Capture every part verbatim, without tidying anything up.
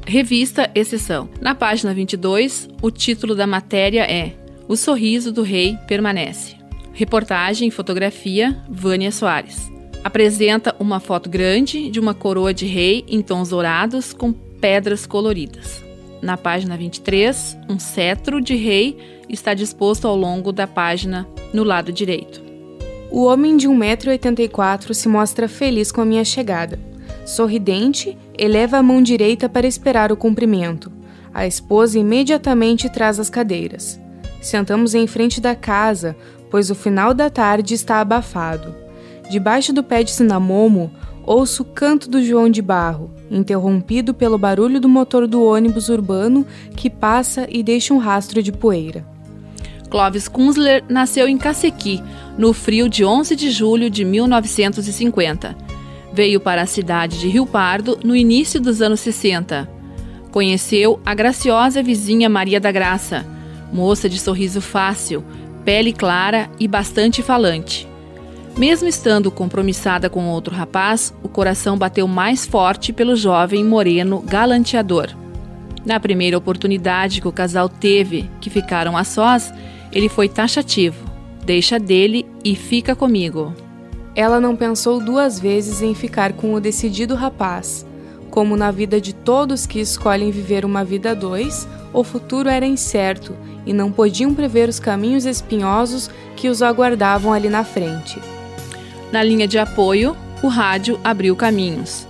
Revista Exceção. Na página vinte e dois, o título da matéria é O Sorriso do Rei Permanece. Reportagem e fotografia, Vânia Soares. Apresenta uma foto grande de uma coroa de rei em tons dourados com pedras coloridas. Na página vinte e três, um cetro de rei está disposto ao longo da página no lado direito. O homem de um metro e oitenta e quatro se mostra feliz com a minha chegada. Sorridente, eleva a mão direita para esperar o cumprimento. A esposa imediatamente traz as cadeiras. Sentamos em frente da casa, pois o final da tarde está abafado. Debaixo do pé de cinamomo, ouço o canto do João de Barro, interrompido pelo barulho do motor do ônibus urbano que passa e deixa um rastro de poeira. Clovis Kunzler nasceu em Cacequi, no frio de onze de julho de mil novecentos e cinquenta. Veio para a cidade de Rio Pardo no início dos anos sessenta. Conheceu a graciosa vizinha Maria da Graça, moça de sorriso fácil, pele clara e bastante falante. Mesmo estando compromissada com outro rapaz, o coração bateu mais forte pelo jovem moreno galanteador. Na primeira oportunidade que o casal teve, que ficaram a sós, ele foi taxativo. Deixa dele e fica comigo. Ela não pensou duas vezes em ficar com o decidido rapaz. Como na vida de todos que escolhem viver uma vida a dois, o futuro era incerto e não podiam prever os caminhos espinhosos que os aguardavam ali na frente. Na linha de apoio, o rádio abriu caminhos.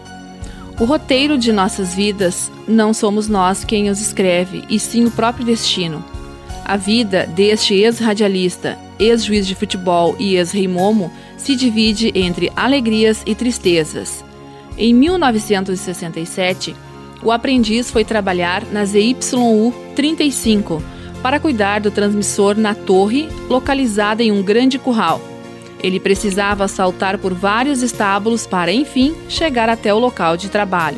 O roteiro de nossas vidas não somos nós quem os escreve, e sim o próprio destino. A vida deste ex-radialista, ex-juiz de futebol e ex-rei Momo se divide entre alegrias e tristezas. Em mil novecentos e sessenta e sete, o aprendiz foi trabalhar na Z Y U trinta e cinco para cuidar do transmissor na torre, localizada em um grande curral. Ele precisava saltar por vários estábulos para, enfim, chegar até o local de trabalho.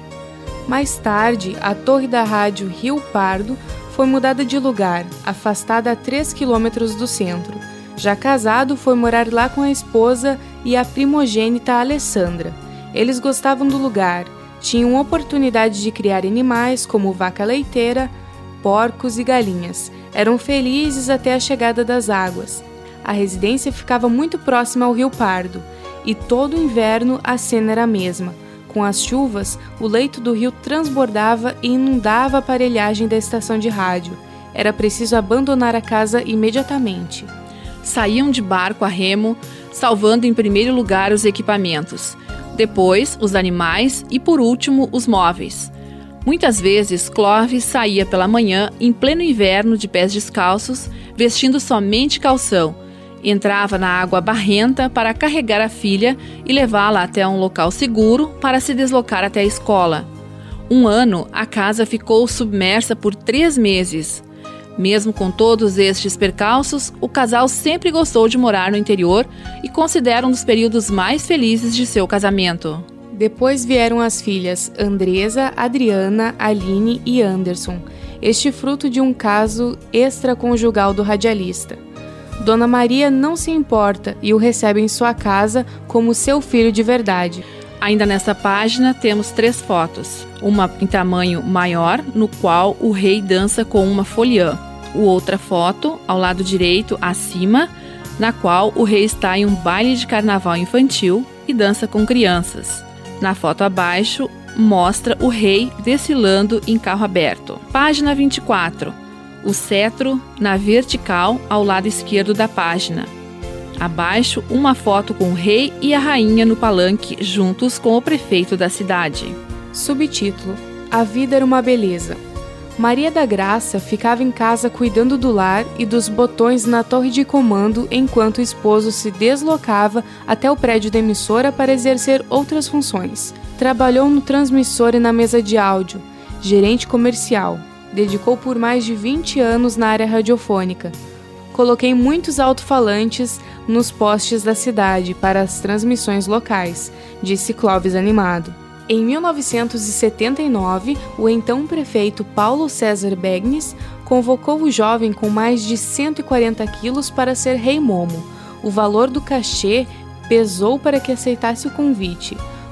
Mais tarde, a torre da rádio Rio Pardo foi mudada de lugar, afastada a três quilômetros do centro. Já casado, foi morar lá com a esposa e a primogênita Alessandra. Eles gostavam do lugar, tinham oportunidade de criar animais como vaca leiteira, porcos e galinhas. Eram felizes até a chegada das águas. A residência ficava muito próxima ao Rio Pardo, e todo inverno a cena era a mesma. Com as chuvas, o leito do rio transbordava e inundava a aparelhagem da estação de rádio. Era preciso abandonar a casa imediatamente. Saíam de barco a remo, salvando em primeiro lugar os equipamentos, depois os animais e, por último, os móveis. Muitas vezes, Clovis saía pela manhã, em pleno inverno, de pés descalços, vestindo somente calção. Entrava na água barrenta para carregar a filha e levá-la até um local seguro para se deslocar até a escola. Um ano, a casa ficou submersa por três meses. Mesmo com todos estes percalços, o casal sempre gostou de morar no interior e considera um dos períodos mais felizes de seu casamento. Depois vieram as filhas Andresa, Adriana, Aline e Anderson, este fruto de um caso extraconjugal do radialista. Dona Maria não se importa e o recebe em sua casa como seu filho de verdade. Ainda nesta página temos três fotos. Uma em tamanho maior, no qual o rei dança com uma foliã. Outra foto, ao lado direito, acima, na qual o rei está em um baile de carnaval infantil e dança com crianças. Na foto abaixo, mostra o rei desfilando em carro aberto. Página vinte e quatro. O cetro na vertical ao lado esquerdo da página. Abaixo, uma foto com o rei e a rainha no palanque, juntos com o prefeito da cidade. Subtítulo: A vida era uma beleza. Maria da Graça ficava em casa cuidando do lar e dos botões na torre de comando enquanto o esposo se deslocava até o prédio da emissora para exercer outras funções. Trabalhou no transmissor e na mesa de áudio, gerente comercial. Dedicou por mais de vinte anos na área radiofônica. Coloquei muitos alto-falantes nos postes da cidade para as transmissões locais, disse Clovis animado. Em mil novecentos e setenta e nove, o então prefeito Paulo César Begnes convocou o jovem com mais de cento e quarenta quilos para ser rei Momo. O valor do cachê pesou para que aceitasse o convite.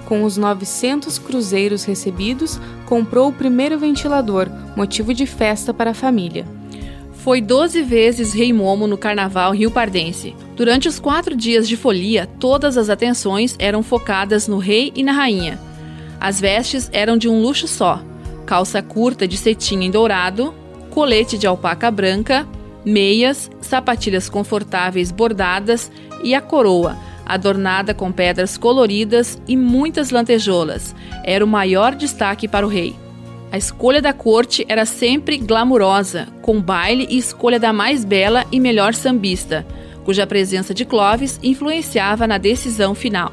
com os novecentos cruzeiros recebidos, comprou o primeiro ventilador, motivo de festa para a família. Foi doze vezes Rei Momo no Carnaval riopardense. Durante os quatro dias de folia, todas as atenções eram focadas no rei e na rainha. As vestes eram de um luxo só: calça curta de cetim em dourado, colete de alpaca branca, meias, sapatilhas confortáveis bordadas e a coroa, adornada com pedras coloridas e muitas lantejoulas, era o maior destaque para o rei. A escolha da corte era sempre glamurosa, com baile e escolha da mais bela e melhor sambista, cuja presença de Clovis influenciava na decisão final.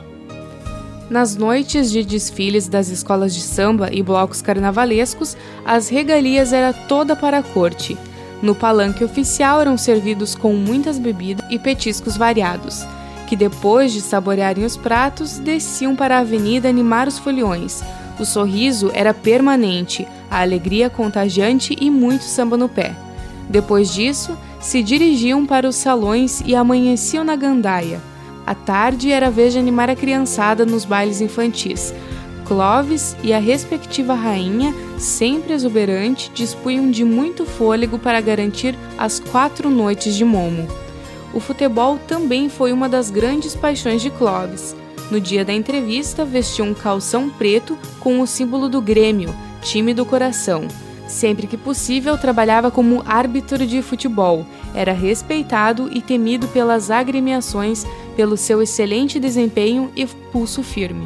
Nas noites de desfiles das escolas de samba e blocos carnavalescos, as regalias era toda para a corte. No palanque oficial eram servidos com muitas bebidas e petiscos variados, que depois de saborearem os pratos, desciam para a avenida animar os foliões. O sorriso era permanente, a alegria contagiante e muito samba no pé. Depois disso, se dirigiam para os salões e amanheciam na gandaia. À tarde era a vez de animar a criançada nos bailes infantis. Clovis e a respectiva rainha, sempre exuberante, dispunham de muito fôlego para garantir as quatro noites de Momo. O futebol também foi uma das grandes paixões de Clovis. No dia da entrevista, vestiu um calção preto com o símbolo do Grêmio, time do coração. Sempre que possível, trabalhava como árbitro de futebol. Era respeitado e temido pelas agremiações pelo seu excelente desempenho e pulso firme.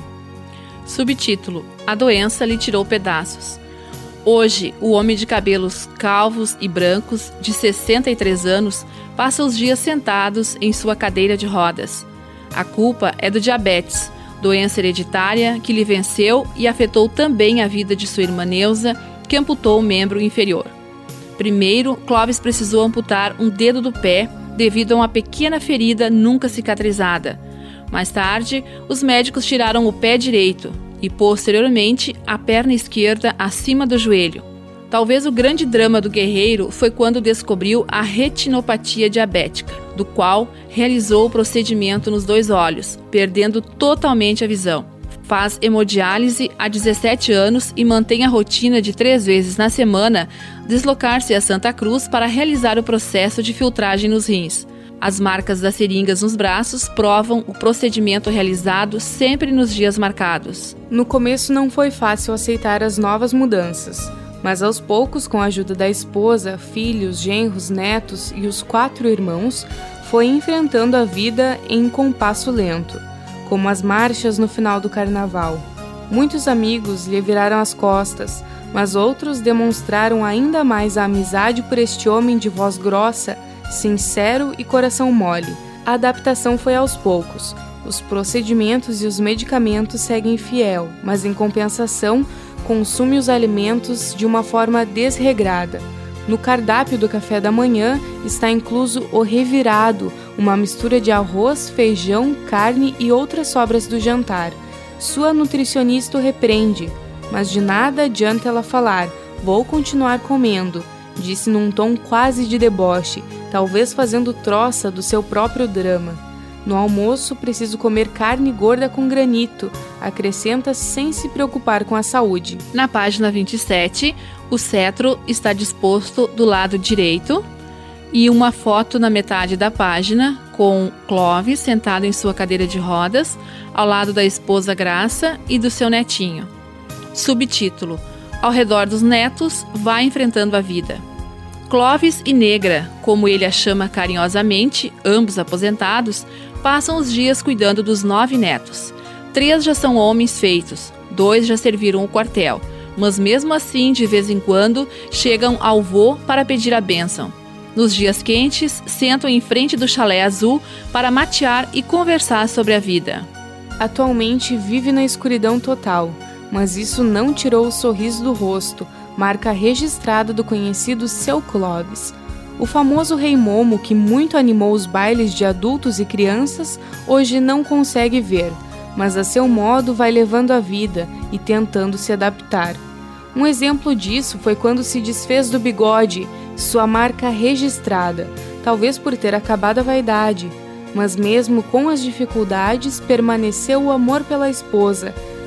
Subtítulo: A doença lhe tirou pedaços. Hoje, o homem de cabelos calvos e brancos, de sessenta e três anos, passa os dias sentados em sua cadeira de rodas. A culpa é do diabetes, doença hereditária que lhe venceu e afetou também a vida de sua irmã Neuza, que amputou o membro inferior. Primeiro, Clovis precisou amputar um dedo do pé devido a uma pequena ferida nunca cicatrizada. Mais tarde, os médicos tiraram o pé direito e, posteriormente, a perna esquerda acima do joelho. Talvez o grande drama do guerreiro foi quando descobriu a retinopatia diabética, do qual realizou o procedimento nos dois olhos, perdendo totalmente a visão. Faz hemodiálise há dezessete anos e mantém a rotina de três vezes na semana deslocar-se a Santa Cruz para realizar o processo de filtragem nos rins. As marcas das seringas nos braços provam o procedimento realizado sempre nos dias marcados. No começo não foi fácil aceitar as novas mudanças, mas aos poucos, com a ajuda da esposa, filhos, genros, netos e os quatro irmãos, foi enfrentando a vida em compasso lento, como as marchas no final do carnaval. Muitos amigos lhe viraram as costas, mas outros demonstraram ainda mais a amizade por este homem de voz grossa, sincero e coração mole. A adaptação foi aos poucos. Os procedimentos e os medicamentos seguem fiel, mas em compensação, consome os alimentos de uma forma desregrada. No cardápio do café da manhã está incluso o revirado, uma mistura de arroz, feijão, carne e outras sobras do jantar. Sua nutricionista o repreende, mas de nada adianta ela falar: "Vou continuar comendo", disse num tom quase de deboche, talvez fazendo troça do seu próprio drama. No almoço, preciso comer carne gorda com granito, acrescenta sem se preocupar com a saúde. Na página vinte e sete, o cetro está disposto do lado direito e uma foto na metade da página com Clovis sentado em sua cadeira de rodas, ao lado da esposa Graça e do seu netinho. Subtítulo: Ao redor dos netos, vai enfrentando a vida. Clovis e Negra, como ele a chama carinhosamente, ambos aposentados, passam os dias cuidando dos nove netos. Três já são homens feitos, dois já serviram o quartel, mas mesmo assim, de vez em quando, chegam ao vô para pedir a bênção. Nos dias quentes, sentam em frente do chalé azul para matear e conversar sobre a vida. Atualmente vive na escuridão total, mas isso não tirou o sorriso do rosto, marca registrada do conhecido seu Clovis. O famoso Rei Momo, que muito animou os bailes de adultos e crianças, hoje não consegue ver, mas a seu modo vai levando a vida e tentando se adaptar. Um exemplo disso foi quando se desfez do bigode, sua marca registrada, talvez por ter acabado a vaidade, mas mesmo com as dificuldades permaneceu o amor pela esposa,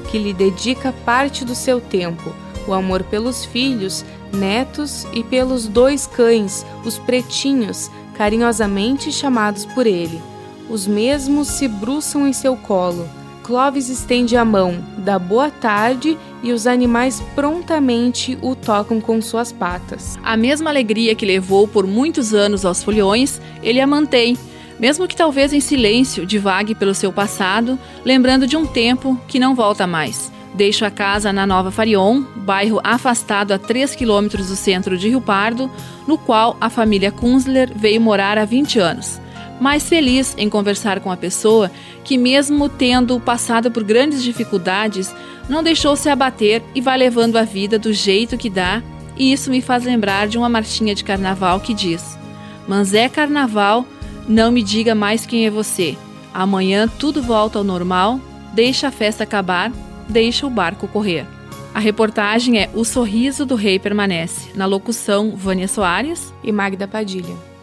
que lhe dedica parte do seu tempo, o amor pelos filhos, netos e pelos dois cães, os pretinhos, carinhosamente chamados por ele. Os mesmos se bruçam em seu colo. Clovis estende a mão, dá boa tarde e os animais prontamente o tocam com suas patas. A mesma alegria que levou por muitos anos aos foliões, ele a mantém, mesmo que talvez em silêncio divague pelo seu passado, lembrando de um tempo que não volta mais. Deixo a casa na Nova Farion, bairro afastado a três quilômetros do centro de Rio Pardo, no qual a família Kunzler veio morar há vinte anos. Mais feliz em conversar com a pessoa que, mesmo tendo passado por grandes dificuldades, não deixou se abater e vai levando a vida do jeito que dá, e isso me faz lembrar de uma marchinha de carnaval que diz: "Mas é carnaval, não me diga mais quem é você. Amanhã tudo volta ao normal, deixa a festa acabar, deixa o barco correr." A reportagem é O Sorriso do Rei Permanece, na locução Vânia Soares e Magda Padilha.